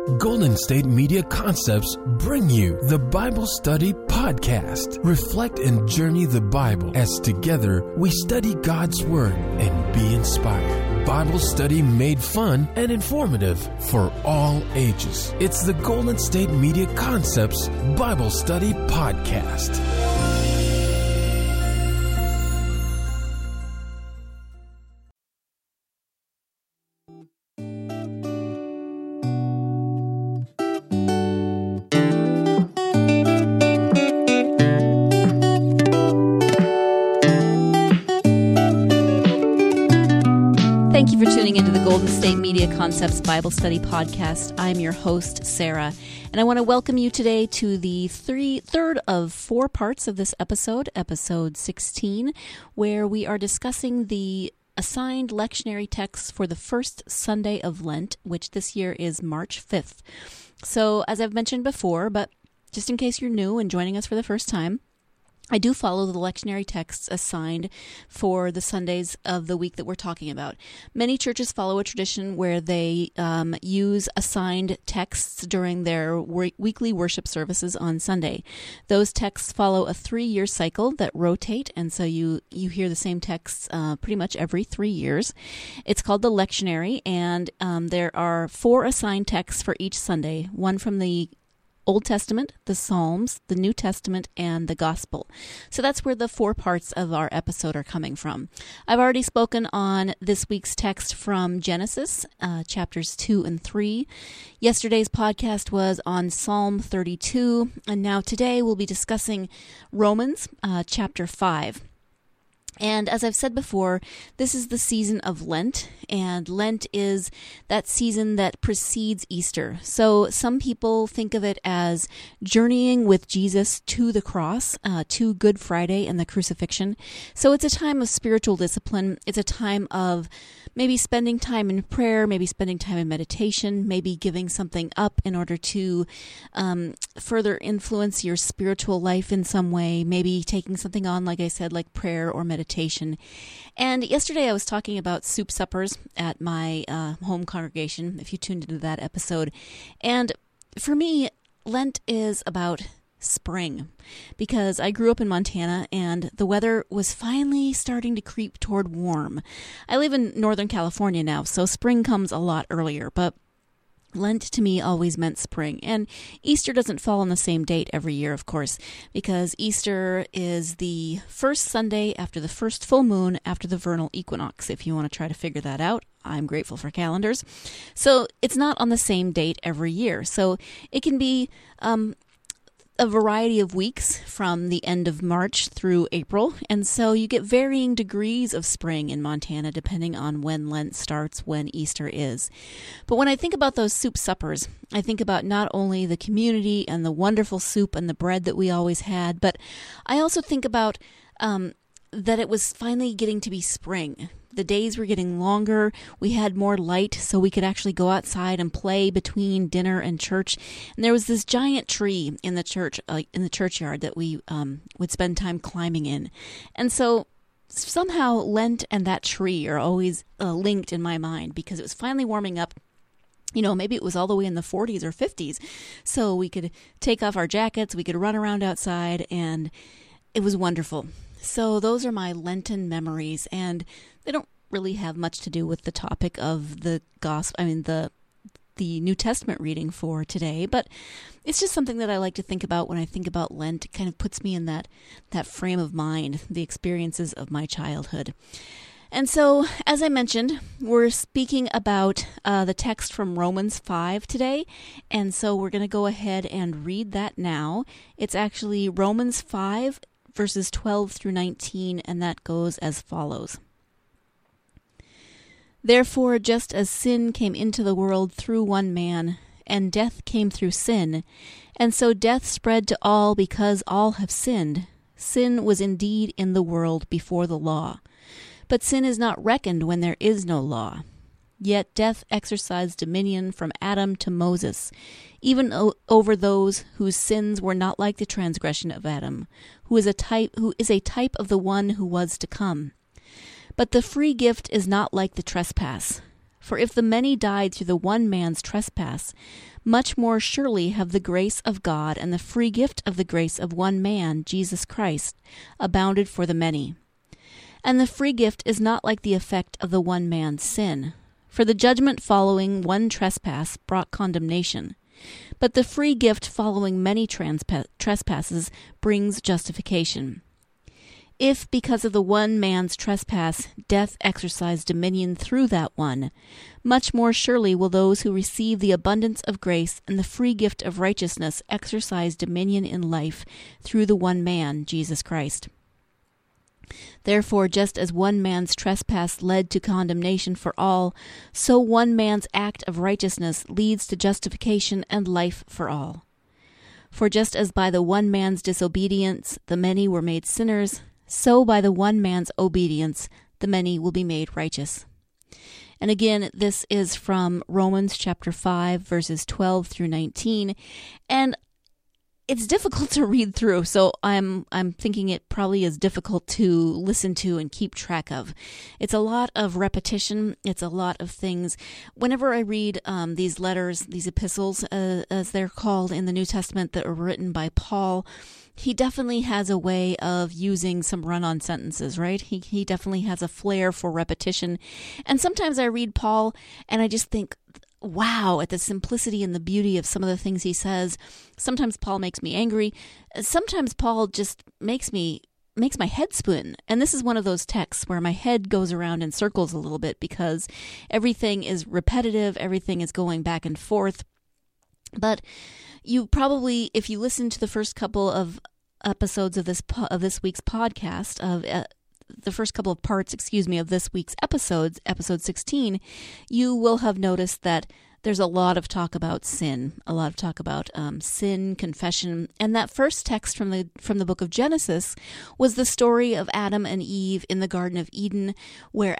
Golden State Media Concepts bring you the Bible Study Podcast. Reflect and journey the Bible as together we study God's Word and be inspired. Bible study made fun and informative for all ages. It's the Golden State Media Concepts Bible Study Podcast. Thank you for tuning into the Golden State Media Concepts Bible Study Podcast. I'm your host, Sarah, and I want to welcome you today to the third of four parts of this episode, episode 16, where we are discussing the assigned lectionary texts for the first Sunday of Lent, which this year is March 5th. So, as I've mentioned before, but just in case you're new and joining us for the first time, I do follow the lectionary texts assigned for the Sundays of the week that we're talking about. Many churches follow a tradition where they use assigned texts during their weekly worship services on Sunday. Those texts follow a 3-year cycle that rotate, and so you hear the same texts pretty much every 3 years. It's called the lectionary, and there are 4 assigned texts for each Sunday, one from the Old Testament, the Psalms, the New Testament, and the Gospel. So that's where the 4 parts of our episode are coming from. I've already spoken on this week's text from Genesis, chapters 2 and 3. Yesterday's podcast was on Psalm 32, and now today we'll be discussing Romans, chapter 5. And as I've said before, this is the season of Lent, and Lent is that season that precedes Easter. So some people think of it as journeying with Jesus to the cross, to Good Friday and the crucifixion. So it's a time of spiritual discipline. It's a time of maybe spending time in prayer, maybe spending time in meditation, maybe giving something up in order to further influence your spiritual life in some way, maybe taking something on, like I said, like prayer or meditation. And yesterday I was talking about soup suppers at my home congregation, if you tuned into that episode. And for me, Lent is about spring, because I grew up in Montana and the weather was finally starting to creep toward warm. I live in Northern California now, so spring comes a lot earlier, but Lent to me always meant spring. And Easter doesn't fall on the same date every year, of course, because Easter is the first Sunday after the first full moon after the vernal equinox, if you want to try to figure that out. I'm grateful for calendars. So it's not on the same date every year. So it can be a variety of weeks from the end of March through April, and so you get varying degrees of spring in Montana depending on when Lent starts, when Easter is. But when I think about those soup suppers, I think about not only the community and the wonderful soup and the bread that we always had, but I also think about that it was finally getting to be spring. The days were getting longer. We had more light, so we could actually go outside and play between dinner and church. And there was this giant tree in the church, in the churchyard, that we would spend time climbing in. And so somehow Lent and that tree are always linked in my mind, because it was finally warming up. You know, maybe it was all the way in the 40s or 50s, so we could take off our jackets, we could run around outside, and it was wonderful. So those are my Lenten memories, and they don't really have much to do with the topic of the gospel. I mean, the New Testament reading for today, but it's just something that I like to think about when I think about Lent. It kind of puts me in that frame of mind, the experiences of my childhood. And so, as I mentioned, we're speaking about the text from Romans 5 today, and so we're going to go ahead and read that now. It's actually Romans 5, verses 12 through 19, and that goes as follows. Therefore, just as sin came into the world through one man, and death came through sin, and so death spread to all because all have sinned. Sin was indeed in the world before the law, but sin is not reckoned when there is no law. Yet death exercised dominion from Adam to Moses, even over those whose sins were not like the transgression of Adam, who is a type of the one who was to come. But the free gift is not like the trespass. For if the many died through the one man's trespass, much more surely have the grace of God and the free gift of the grace of one man, Jesus Christ, abounded for the many. And the free gift is not like the effect of the one man's sin. For the judgment following one trespass brought condemnation, but the free gift following many trespasses brings justification. If, because of the one man's trespass, death exercised dominion through that one, much more surely will those who receive the abundance of grace and the free gift of righteousness exercise dominion in life through the one man, Jesus Christ. Therefore, just as one man's trespass led to condemnation for all, so one man's act of righteousness leads to justification and life for all. For just as by the one man's disobedience the many were made sinners, so by the one man's obedience the many will be made righteous. And again, this is from Romans chapter 5, verses 12 through 19. And it's difficult to read through, so I'm thinking it probably is difficult to listen to and keep track of. It's a lot of repetition. It's a lot of things. Whenever I read these letters, these epistles, as they're called in the New Testament, that are written by Paul, he definitely has a way of using some run-on sentences, right? He definitely has a flair for repetition. And sometimes I read Paul and I just think, wow, at the simplicity and the beauty of some of the things he says. Sometimes Paul makes me angry. Sometimes Paul just makes my head spin. And this is one of those texts where my head goes around in circles a little bit because everything is repetitive, everything is going back and forth. But you probably, if you listen to the first couple of episodes of this week's podcast, the first couple of parts, of this week's episodes, episode 16, you will have noticed that there's a lot of talk about sin, a lot of talk about sin, confession. And that first text from the book of Genesis was the story of Adam and Eve in the Garden of Eden, where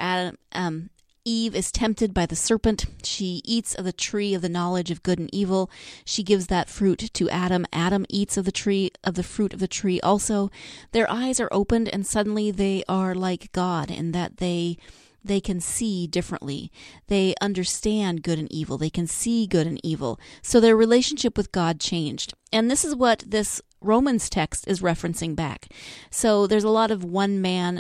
Eve is tempted by the serpent. She eats of the tree of the knowledge of good and evil. She gives that fruit to Adam. Adam eats of the fruit of the tree also. Their eyes are opened and suddenly they are like God in that they can see differently. They understand good and evil. They can see good and evil. So their relationship with God changed. And this is what this Romans text is referencing back. So there's a lot of one man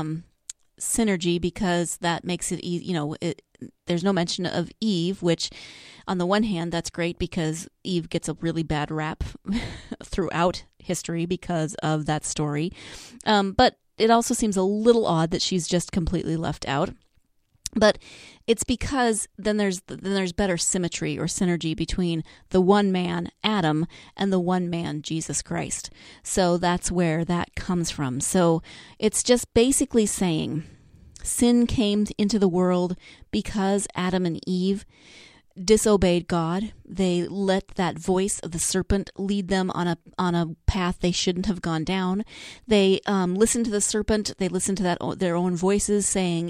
synergy because that makes it easy. There's no mention of Eve, which on the one hand, that's great because Eve gets a really bad rap throughout history because of that story. But it also seems a little odd that she's just completely left out. But it's because then there's better symmetry or synergy between the one man, Adam, and the one man, Jesus Christ. So that's where that comes from. So it's just basically saying sin came into the world because Adam and Eve disobeyed God. They let that voice of the serpent lead them on a path they shouldn't have gone down. They listened to the serpent. They listened to their own voices saying,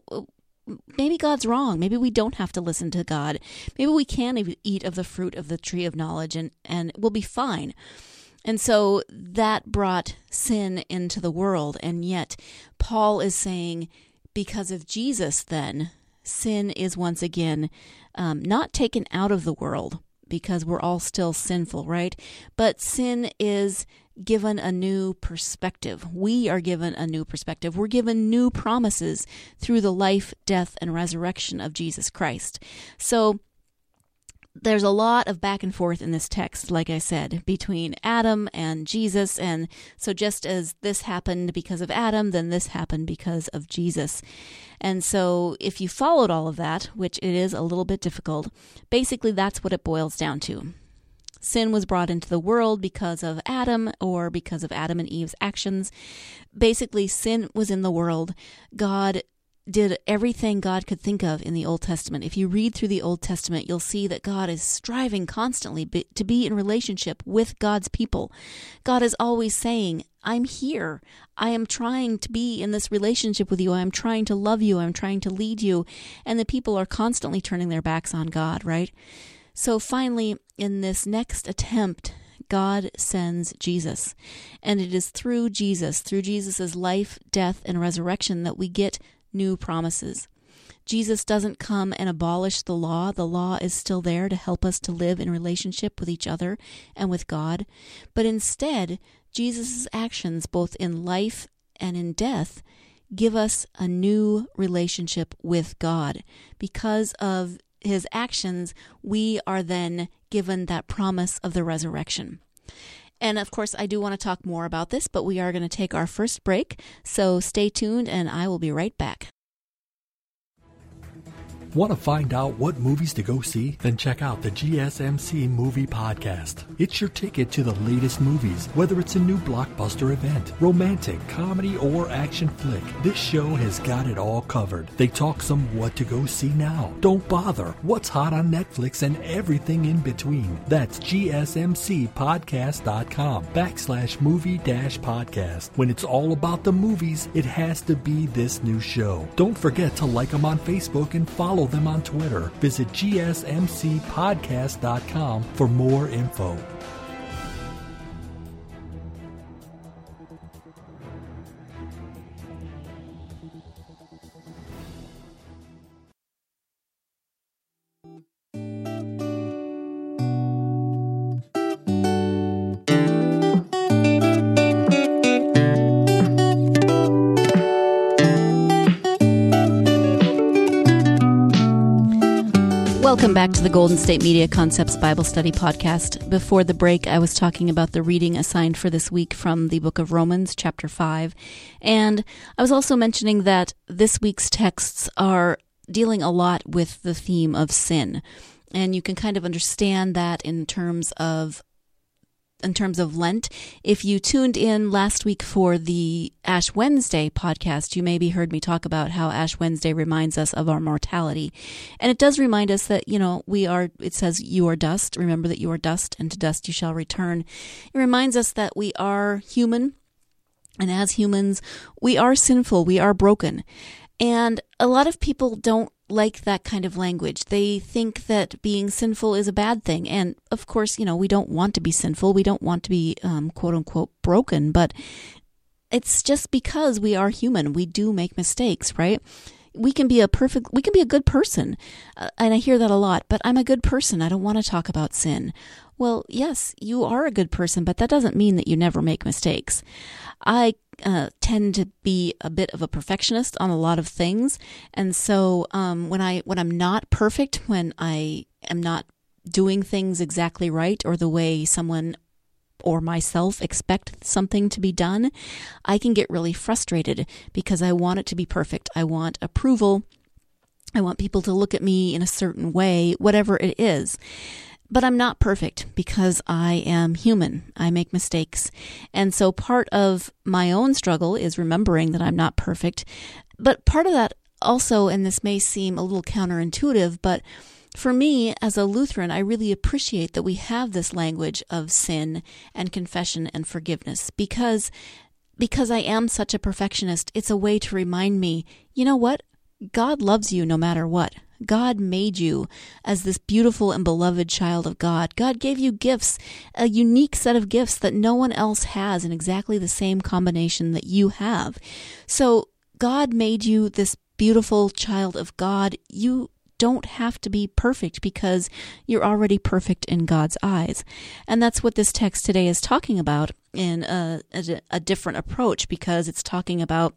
maybe God's wrong. Maybe we don't have to listen to God. Maybe we can eat of the fruit of the tree of knowledge and we'll be fine. And so that brought sin into the world. And yet Paul is saying because of Jesus then, sin is once again not taken out of the world because we're all still sinful, right? But sin is given a new perspective. We are given a new perspective. We're given new promises through the life, death, and resurrection of Jesus Christ. So there's a lot of back and forth in this text, like I said, between Adam and Jesus. And so just as this happened because of Adam, then this happened because of Jesus. And so if you followed all of that, which it is a little bit difficult, basically that's what it boils down to. Sin was brought into the world because of Adam or because of Adam and Eve's actions. Basically, sin was in the world. God did everything God could think of in the Old Testament. If you read through the Old Testament, you'll see that God is striving constantly to be in relationship with God's people. God is always saying, I'm here. I am trying to be in this relationship with you. I'm trying to love you. I'm trying to lead you. And the people are constantly turning their backs on God, right? So finally, in this next attempt, God sends Jesus. And it is through Jesus' life, death, and resurrection that we get new promises. Jesus doesn't come and abolish the law. The law is still there to help us to live in relationship with each other and with God. But instead, Jesus' actions, both in life and in death, give us a new relationship with God. Because of his actions, we are then given that promise of the resurrection. And of course, I do want to talk more about this, but we are going to take our first break. So stay tuned, and I will be right back. Want to find out what movies to go see? Then check out the GSMC Movie Podcast. It's your ticket to the latest movies, whether it's a new blockbuster event, romantic, comedy, or action flick. This show has got it all covered. They talk some what to go see now, don't bother, what's hot on Netflix, and everything in between. That's gsmcpodcast.com/movie-podcast. When it's all about the movies, it has to be this new show. Don't forget to like them on Facebook and follow them on Twitter. Visit gsmcpodcast.com for more info. Welcome back to the Golden State Media Concepts Bible Study Podcast. Before the break, I was talking about the reading assigned for this week from the book of Romans, chapter 5. And I was also mentioning that this week's texts are dealing a lot with the theme of sin. And you can kind of understand that in terms of Lent. If you tuned in last week for the Ash Wednesday podcast, you maybe heard me talk about how Ash Wednesday reminds us of our mortality. And it does remind us that, it says, you are dust. Remember that you are dust, and to dust you shall return. It reminds us that we are human, and as humans, we are sinful, we are broken. And a lot of people don't like that kind of language. They think that being sinful is a bad thing. And of course, we don't want to be sinful. We don't want to be, quote unquote, broken. But it's just because we are human. We do make mistakes, right? We can be a good person. And I hear that a lot, but I'm a good person. I don't want to talk about sin. Well, yes, you are a good person, but that doesn't mean that you never make mistakes. I tend to be a bit of a perfectionist on a lot of things. And so when I'm not perfect, when I am not doing things exactly right or the way someone or myself expect something to be done, I can get really frustrated because I want it to be perfect. I want approval. I want people to look at me in a certain way, whatever it is. But I'm not perfect because I am human. I make mistakes. And so part of my own struggle is remembering that I'm not perfect. But part of that also, and this may seem a little counterintuitive, but for me as a Lutheran, I really appreciate that we have this language of sin and confession and forgiveness because I am such a perfectionist. It's a way to remind me, you know what? God loves you no matter what. God made you as this beautiful and beloved child of God. God gave you gifts, a unique set of gifts that no one else has in exactly the same combination that you have. So God made you this beautiful child of God. You don't have to be perfect because you're already perfect in God's eyes. And that's what this text today is talking about in a different approach, because it's talking about,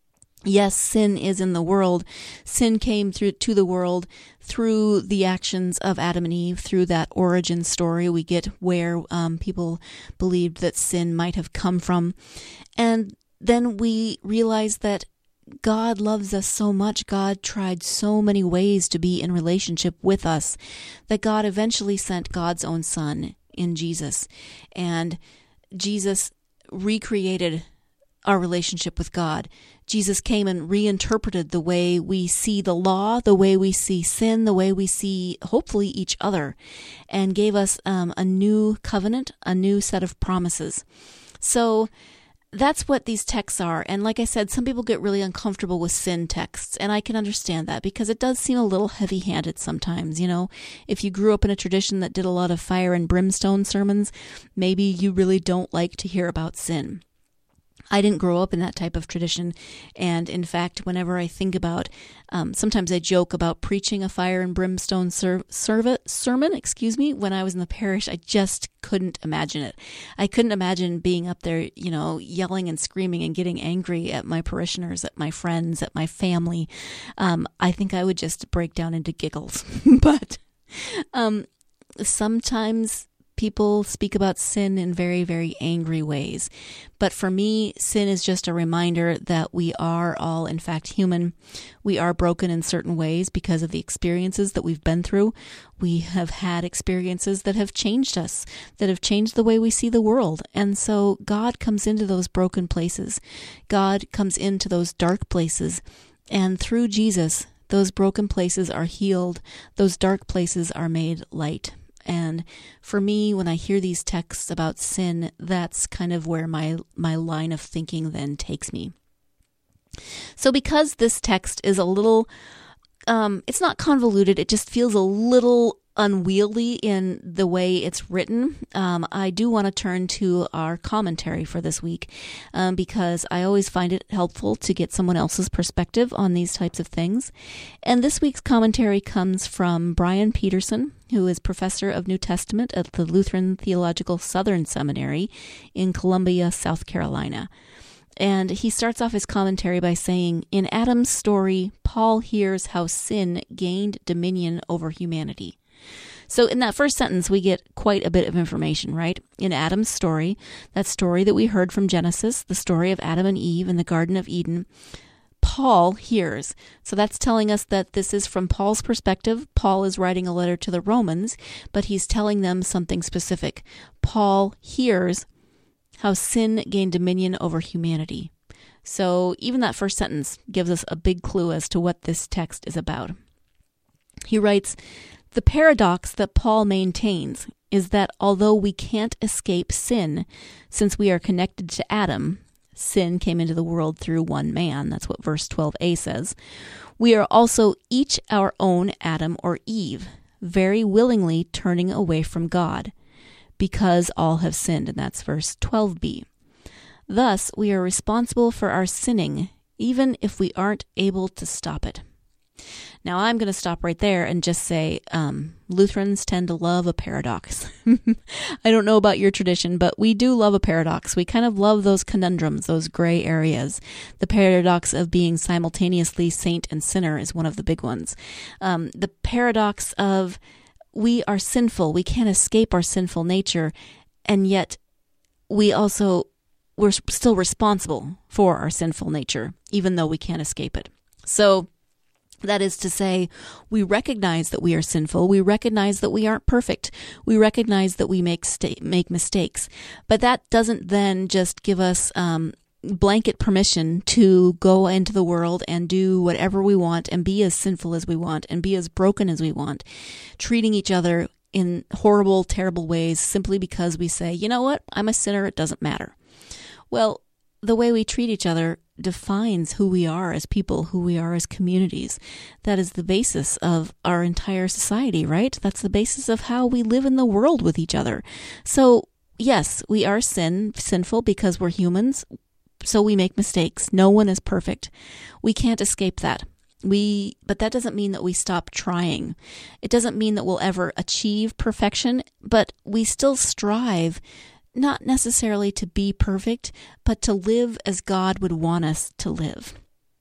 yes, sin is in the world. Sin came to the world through the actions of Adam and Eve, through that origin story. We get where people believed that sin might have come from. And then we realize that God loves us so much. God tried so many ways to be in relationship with us that God eventually sent God's own Son in Jesus. And Jesus recreated our relationship with God. Jesus came and reinterpreted the way we see the law, the way we see sin, the way we see, hopefully, each other, and gave us a new covenant, a new set of promises. So that's what these texts are. And like I said, some people get really uncomfortable with sin texts, and I can understand that because it does seem a little heavy-handed sometimes. If you grew up in a tradition that did a lot of fire and brimstone sermons, maybe you really don't like to hear about sin. I didn't grow up in that type of tradition. And in fact, whenever I think about, sometimes I joke about preaching a fire and brimstone sermon, when I was in the parish. I just couldn't imagine it. I couldn't imagine being up there, yelling and screaming and getting angry at my parishioners, at my friends, at my family. I think I would just break down into giggles. But sometimes people speak about sin in very, very angry ways. But for me, sin is just a reminder that we are all, in fact, human. We are broken in certain ways because of the experiences that we've been through. We have had experiences that have changed us, that have changed the way we see the world. And so God comes into those broken places. God comes into those dark places. And through Jesus, those broken places are healed. Those dark places are made light. And for me, when I hear these texts about sin, that's kind of where my line of thinking then takes me. So because this text is a little, it's not convoluted, it just feels a little unwieldy in the way it's written, I do want to turn to our commentary for this week, because I always find it helpful to get someone else's perspective on these types of things. And this week's commentary comes from Brian Peterson, who is professor of New Testament at the Lutheran Theological Southern Seminary in Columbia, South Carolina. And he starts off his commentary by saying, in Adam's story, Paul hears how sin gained dominion over humanity. So in that first sentence, we get quite a bit of information, right? In Adam's story, that story that we heard from Genesis, the story of Adam and Eve in the Garden of Eden, Paul hears. So that's telling us that this is from Paul's perspective. Paul is writing a letter to the Romans, but he's telling them something specific. Paul hears how sin gained dominion over humanity. So even that first sentence gives us a big clue as to what this text is about. He writes, the paradox that Paul maintains is that although we can't escape sin, since we are connected to Adam, sin came into the world through one man, that's what verse 12a says, we are also each our own Adam or Eve, very willingly turning away from God, because all have sinned, and that's verse 12b. Thus, we are responsible for our sinning, even if we aren't able to stop it. Now, I'm going to stop right there and just say Lutherans tend to love a paradox. I don't know about your tradition, but we do love a paradox. We kind of love those conundrums, those gray areas. The paradox of being simultaneously saint and sinner is one of the big ones. The paradox of we are sinful. We can't escape our sinful nature, and yet we're still responsible for our sinful nature, even though we can't escape it. So that is to say, we recognize that we are sinful. We recognize that we aren't perfect. We recognize that we make mistakes. But that doesn't then just give us blanket permission to go into the world and do whatever we want and be as sinful as we want and be as broken as we want, treating each other in horrible, terrible ways simply because we say, you know what, I'm a sinner, it doesn't matter. Well, the way we treat each other defines who we are as people, who we are as communities. That is the basis of our entire society, right? That's the basis of how we live in the world with each other. So, yes, we are sinful because we're humans, so we make mistakes. No one is perfect. We can't escape that. But that doesn't mean that we stop trying. It doesn't mean that we'll ever achieve perfection, but we still strive not necessarily to be perfect, but to live as God would want us to live.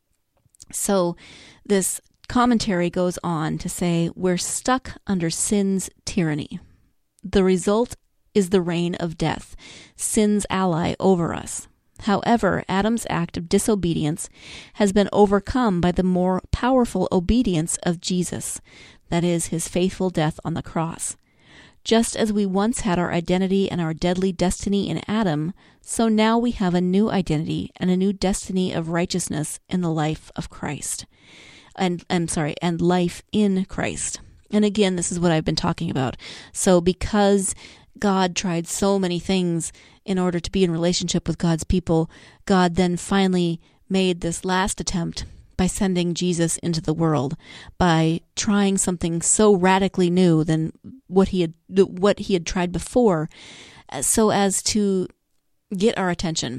So this commentary goes on to say, we're stuck under sin's tyranny. The result is the reign of death, sin's ally over us. However, Adam's act of disobedience has been overcome by the more powerful obedience of Jesus, that is, his faithful death on the cross. Just as we once had our identity and our deadly destiny in Adam, so now we have a new identity and a new destiny of righteousness in the life of Christ. And life in Christ. And again, this is what I've been talking about. So because God tried so many things in order to be in relationship with God's people, God then finally made this last attempt by sending Jesus into the world, by trying something so radically new than what he had tried before, so as to get our attention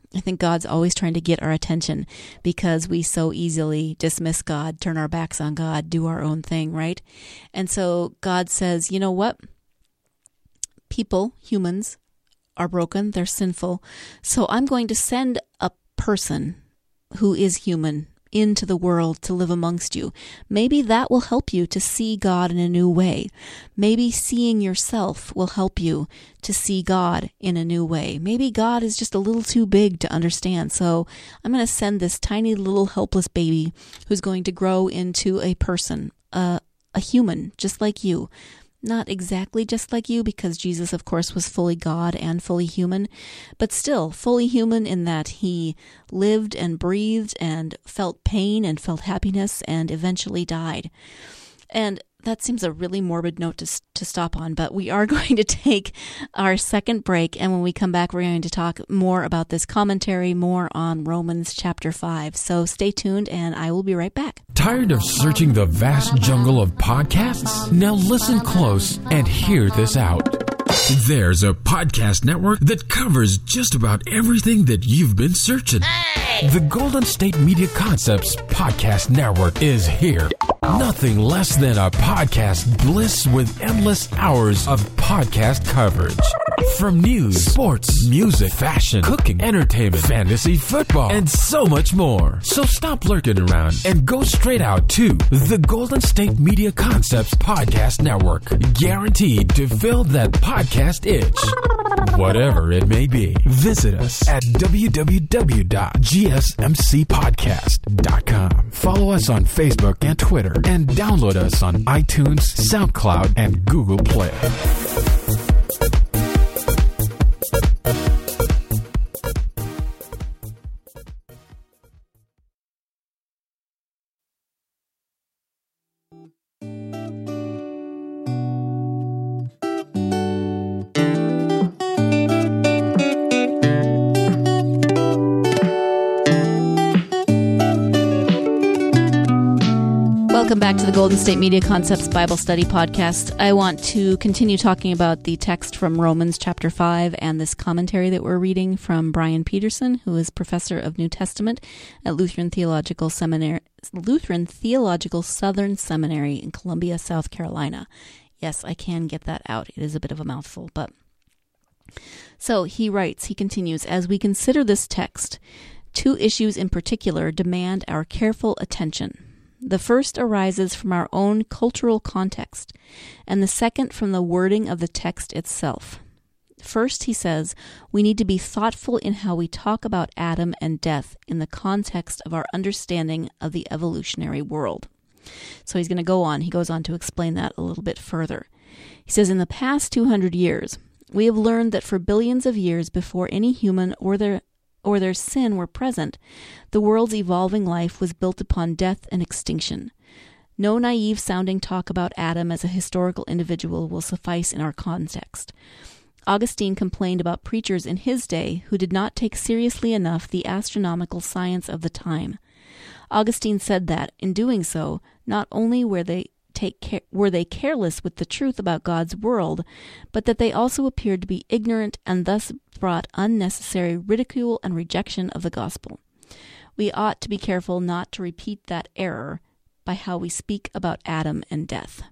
I think God's always trying to get our attention because we so easily dismiss God, turn our backs on God, do our own thing, right? And so God says, you know what? People, humans, are broken, they're sinful. So I'm going to send a person who is human into the world to live amongst you. Maybe that will help you to see God in a new way. Maybe seeing yourself will help you to see God in a new way. Maybe God is just a little too big to understand. So I'm going to send this tiny little helpless baby who's going to grow into a person, a human, just like you. Not exactly just like you, because Jesus, of course, was fully God and fully human, but still fully human in that he lived and breathed and felt pain and felt happiness and eventually died. And that seems a really morbid note to stop on, but we are going to take our second break, and when we come back, we're going to talk more about this commentary, more on Romans chapter 5. So stay tuned, and I will be right back. Tired of searching the vast jungle of podcasts? Now listen close and hear this out. There's a podcast network that covers just about everything that you've been searching. The Golden State Media Concepts Podcast Network is here. Nothing less than a podcast bliss with endless hours of podcast coverage. From news, sports, music, fashion, cooking, entertainment, fantasy, football, and so much more. So stop lurking around and go straight out to the Golden State Media Concepts Podcast Network. Guaranteed to fill that podcast itch. Whatever it may be. Visit us at www.gsmcpodcast.com. Follow us on Facebook and Twitter, and download us on iTunes, SoundCloud, and Google Play. Welcome back to the Golden State Media Concepts Bible Study Podcast. I want to continue talking about the text from Romans chapter 5 and this commentary that we're reading from Brian Peterson, who is professor of New Testament at Lutheran Theological Southern Seminary in Columbia, South Carolina. Yes, I can get that out. It is a bit of a mouthful, but... So he continues, as we consider this text, two issues in particular demand our careful attention. The first arises from our own cultural context, and the second from the wording of the text itself. First, he says, we need to be thoughtful in how we talk about Adam and death in the context of our understanding of the evolutionary world. So he's going to go on. He goes on to explain that a little bit further. He says, in the past 200 years, we have learned that for billions of years before any human or their sin were present, the world's evolving life was built upon death and extinction. No naive-sounding talk about Adam as a historical individual will suffice in our context. Augustine complained about preachers in his day who did not take seriously enough the astronomical science of the time. Augustine said that, in doing so, not only were they careless with the truth about God's world, but that they also appeared to be ignorant and thus brought unnecessary ridicule and rejection of the gospel. We ought to be careful not to repeat that error by how we speak about Adam and death.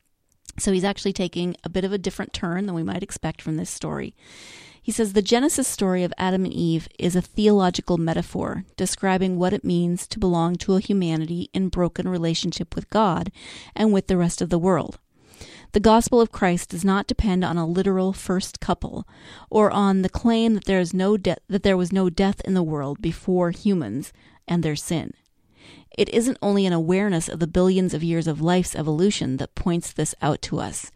So he's actually taking a bit of a different turn than we might expect from this story. He says the Genesis story of Adam and Eve is a theological metaphor describing what it means to belong to a humanity in broken relationship with God and with the rest of the world. The gospel of Christ does not depend on a literal first couple or on the claim that there was no death in the world before humans and their sin. It isn't only an awareness of the billions of years of life's evolution that points this out to us.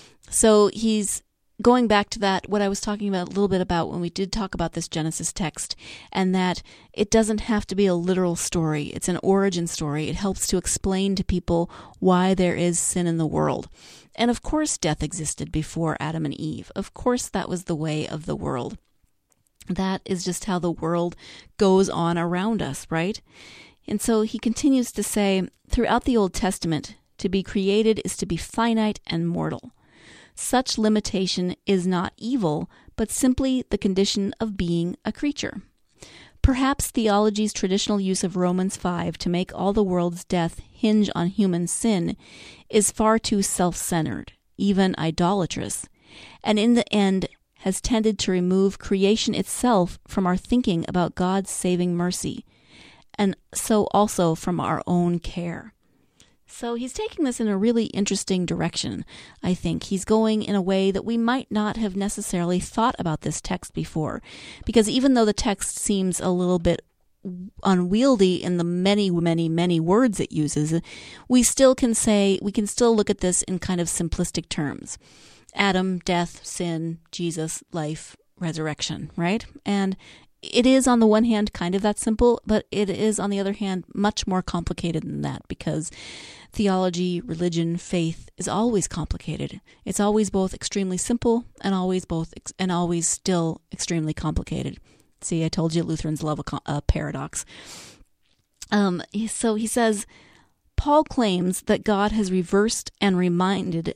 So he's going back to that, what I was talking about a little bit about when we did talk about this Genesis text, and that it doesn't have to be a literal story. It's an origin story. It helps to explain to people why there is sin in the world. And of course death existed before Adam and Eve. Of course that was the way of the world. That is just how the world goes on around us, right? And so he continues to say, throughout the Old Testament, to be created is to be finite and mortal. Such limitation is not evil, but simply the condition of being a creature. Perhaps theology's traditional use of Romans 5 to make all the world's death hinge on human sin is far too self-centered, even idolatrous, and in the end has tended to remove creation itself from our thinking about God's saving mercy, and so also from our own care. So he's taking this in a really interesting direction, I think. He's going in a way that we might not have necessarily thought about this text before, because even though the text seems a little bit unwieldy in the many, many, many words it uses, we can still look at this in kind of simplistic terms. Adam, death, sin, Jesus, life, resurrection, right? And it is, on the one hand, kind of that simple, but it is, on the other hand, much more complicated than that, because theology, religion, faith is always complicated. It's always both extremely simple and always still extremely complicated. See, I told you Lutherans love a paradox. So he says, Paul claims that God has reversed and remedied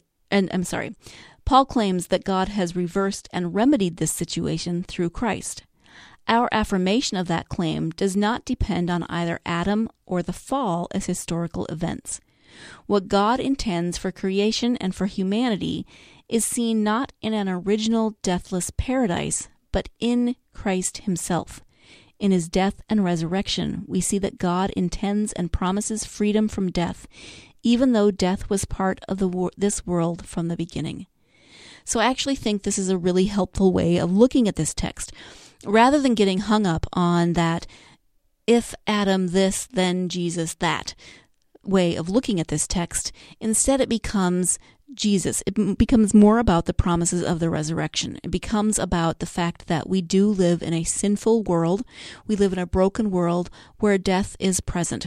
this situation through Christ. Our affirmation of that claim does not depend on either Adam or the fall as historical events. What God intends for creation and for humanity is seen not in an original deathless paradise, but in Christ himself. In his death and resurrection, we see that God intends and promises freedom from death, even though death was part of this world from the beginning. So I actually think this is a really helpful way of looking at this text. Rather than getting hung up on that if Adam this, then Jesus that way of looking at this text, instead it becomes Jesus. It becomes more about the promises of the resurrection. It becomes about the fact that we do live in a sinful world. We live in a broken world where death is present.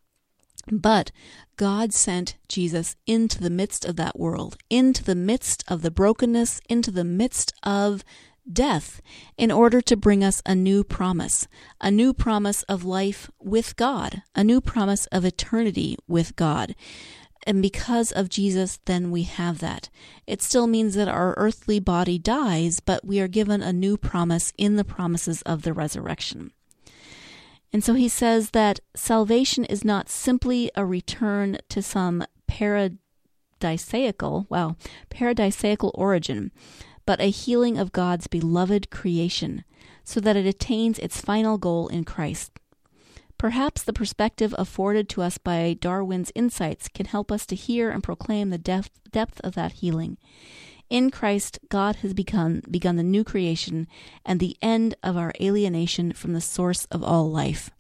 But God sent Jesus into the midst of that world, into the midst of the brokenness, into the midst of death, in order to bring us a new promise of life with God, a new promise of eternity with God. And because of Jesus, then we have that. It still means that our earthly body dies, but we are given a new promise in the promises of the resurrection. And so he says that salvation is not simply a return to some paradisaical origin, but a healing of God's beloved creation, so that it attains its final goal in Christ. Perhaps the perspective afforded to us by Darwin's insights can help us to hear and proclaim the depth of that healing. In Christ, God has begun the new creation and the end of our alienation from the source of all life.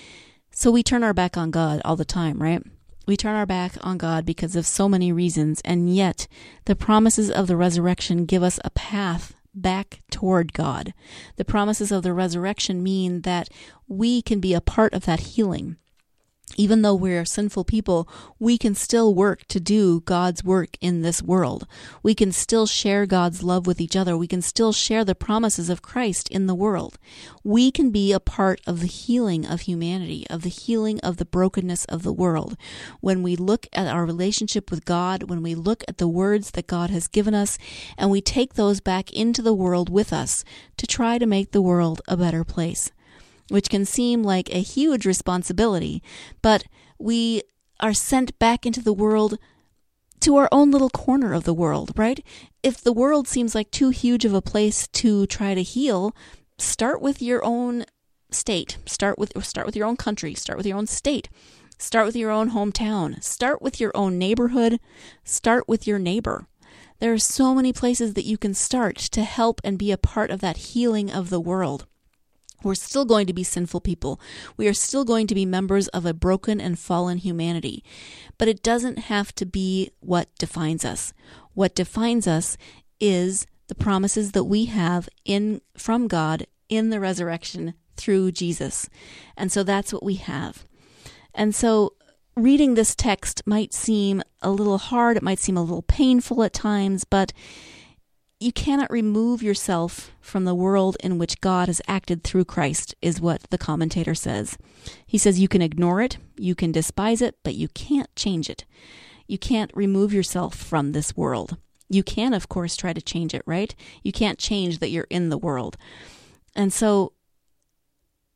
So we turn our back on God all the time, right? We turn our back on God because of so many reasons, and yet the promises of the resurrection give us a path back toward God. The promises of the resurrection mean that we can be a part of that healing. Even though we're sinful people, we can still work to do God's work in this world. We can still share God's love with each other. We can still share the promises of Christ in the world. We can be a part of the healing of humanity, of the healing of the brokenness of the world. When we look at our relationship with God, when we look at the words that God has given us, and we take those back into the world with us to try to make the world a better place. Which can seem like a huge responsibility, but we are sent back into the world to our own little corner of the world, right? If the world seems like too huge of a place to try to heal, start with your own state, start with your own country, start with your own state, start with your own hometown, start with your own neighborhood, start with your neighbor. There are so many places that you can start to help and be a part of that healing of the world. We're still going to be sinful people. We are still going to be members of a broken and fallen humanity. But it doesn't have to be what defines us. What defines us is the promises that we have from God in the resurrection through Jesus. And so that's what we have. And so reading this text might seem a little hard. It might seem a little painful at times, but you cannot remove yourself from the world in which God has acted through Christ, is what the commentator says. He says you can ignore it, you can despise it, but you can't change it. You can't remove yourself from this world. You can, of course, try to change it, right? You can't change that you're in the world. And so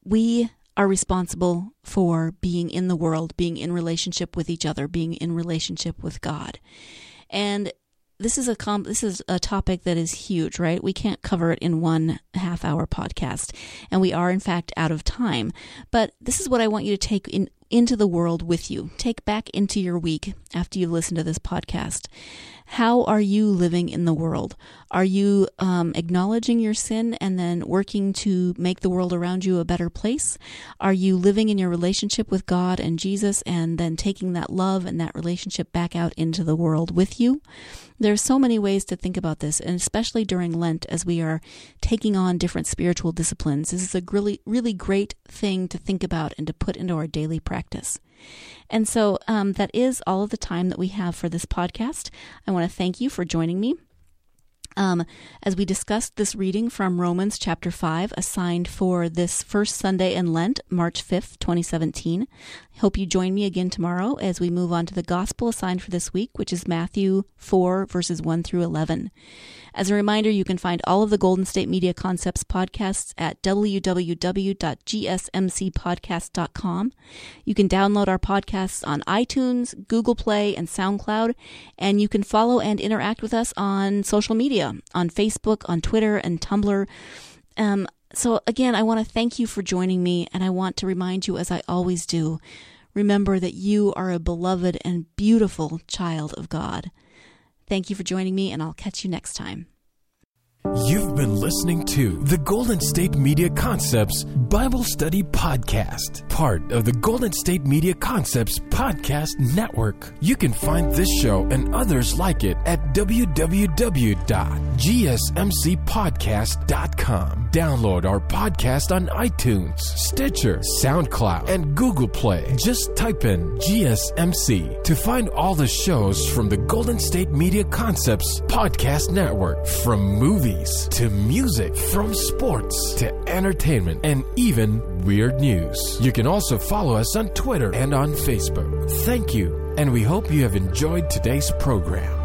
we are responsible for being in the world, being in relationship with each other, being in relationship with God. And this is a topic that is huge, right? We can't cover it in 1.5 hour podcast, and we are in fact out of time. But this is what I want you to take into the world with you. Take back into your week after you listen to this podcast. How are you living in the world? Are you acknowledging your sin and then working to make the world around you a better place? Are you living in your relationship with God and Jesus and then taking that love and that relationship back out into the world with you? There are so many ways to think about this, and especially during Lent as we are taking on different spiritual disciplines. This is a really, really great thing to think about and to put into our daily practice. And so that is all of the time that we have for this podcast. I want to thank you for joining me. As we discussed this reading from Romans chapter 5, assigned for this first Sunday in Lent, March 5th, 2017. I hope you join me again tomorrow as we move on to the gospel assigned for this week, which is Matthew 4, verses 1 through 11. As a reminder, you can find all of the Golden State Media Concepts podcasts at www.gsmcpodcast.com. You can download our podcasts on iTunes, Google Play, and SoundCloud, and you can follow and interact with us on social media, on Facebook, on Twitter, and Tumblr. So again, I want to thank you for joining me, and I want to remind you, as I always do, remember that you are a beloved and beautiful child of God. Thank you for joining me, and I'll catch you next time. You've been listening to the Golden State Media Concepts Bible Study Podcast, part of the Golden State Media Concepts Podcast Network. You can find this show and others like it at www.gsmcpodcast.com. Download our podcast on iTunes, Stitcher, SoundCloud, and Google Play. Just type in GSMC to find all the shows from the Golden State Media Concepts Podcast Network, from movies to music, from sports to entertainment, and even weird news. You can also follow us on Twitter and on Facebook. Thank you, and we hope you have enjoyed today's program.